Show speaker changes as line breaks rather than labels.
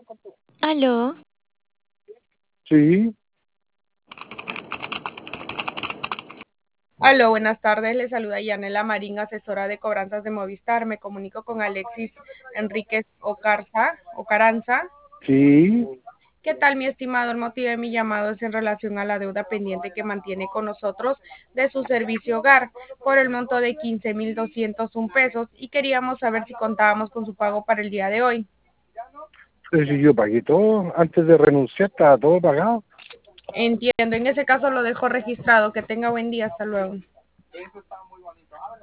Aló,
Sí,
Aló, buenas tardes. Le saluda Yanela Marín, asesora de cobranzas de Movistar. Me comunico con Alexis Enríquez Ocaranza.
sí.
¿Qué tal, mi estimado? El motivo de mi llamado es en relación a la deuda pendiente que mantiene con nosotros de su servicio hogar por el monto de 15,201 pesos y queríamos saber si contábamos con su pago para el día de hoy.
Si yo pagué todo, antes de renunciar estaba todo pagado.
Entiendo, en ese caso lo dejo registrado. Que tenga buen día. Hasta luego.